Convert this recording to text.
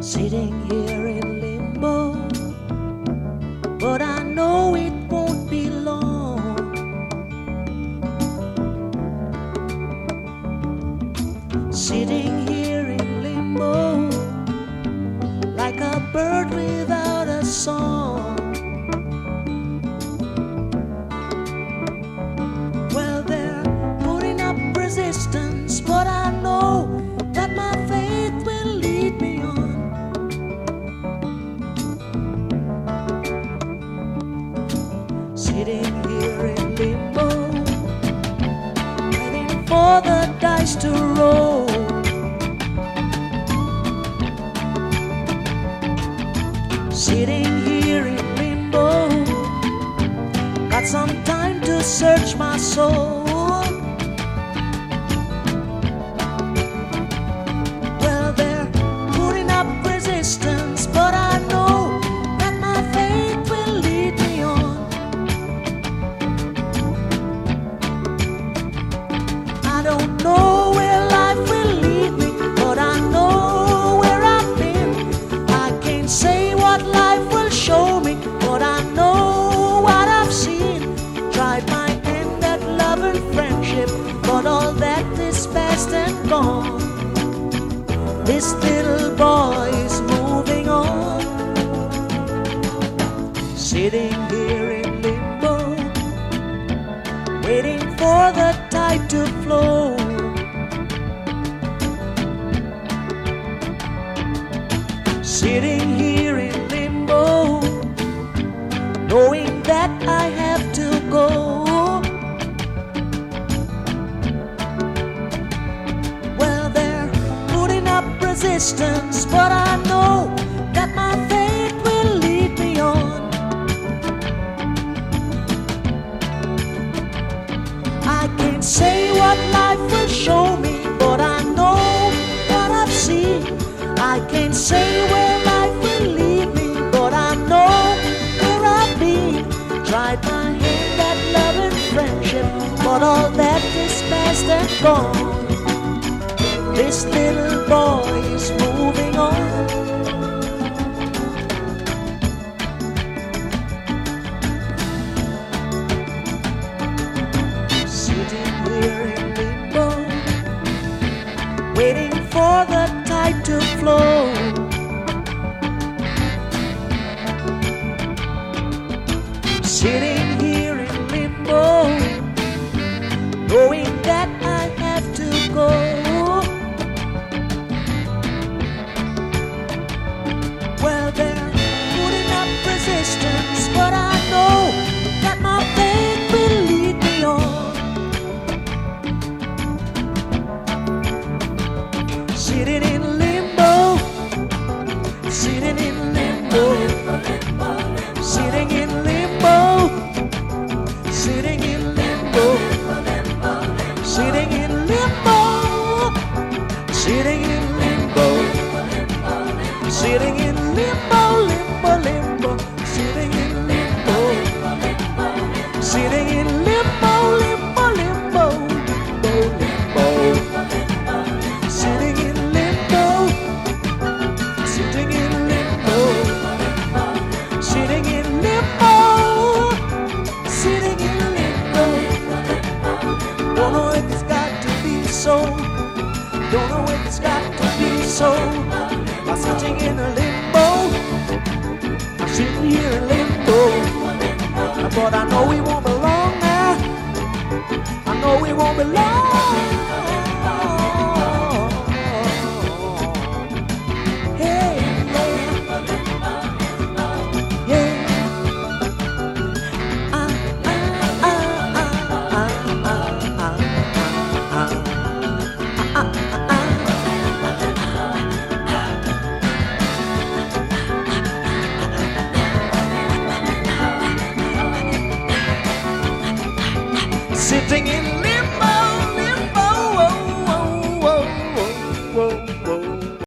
Sitting here in limbo, but I know it won't be long. Sitting here in limbo, like a bird without a song. Well, they're putting up resistance, but I know that my faith will lead me on. Sitting here in limbo, waiting for the dice to roll. Sitting here in limbo, got some time to search my soul. Well, they're putting up resistance, but I know that my faith will lead me on. I don't know where life will lead me, but I know where I've been. I can't say what life will show me, but I know what I've seen. Tried my hand at love and friendship, but all that is past and gone. This little boy is moving on. Sitting here in limbo, waiting for the tide to flow. Sitting here in limbo, knowing that I have to go. Well, they're putting up resistance, but I know that my faith will lead me on. I can't say what life will show me, but I know what I've seen. I can't say where life will lead me, but I know where I've been. Tried my hand at love and friendship, but all that is past and gone. This little boy is moving on. Sitting here in limbo, waiting for the tide to flow. Sitting here in limbo, knowing that I have to go. Well, they're putting up resistance, but I know that my faith will lead me on. Sitting in limbo, sitting in limbo, sitting in limbo, sitting in limbo, sitting in limbo, sitting in limbo, sitting in limbo, limbo, limbo, sitting in limbo, sitting in limbo, limbo, limbo, limbo, sitting in limbo, sitting in limbo, sitting in limbo, sitting in limbo. Don't know if it's got to be so. Don't know if it's got to be so. I'm sitting in a limbo. I'm sitting here in limbo. But I know we won't belong now. I know we won't belong. Hey, yeah. Yeah. Sitting in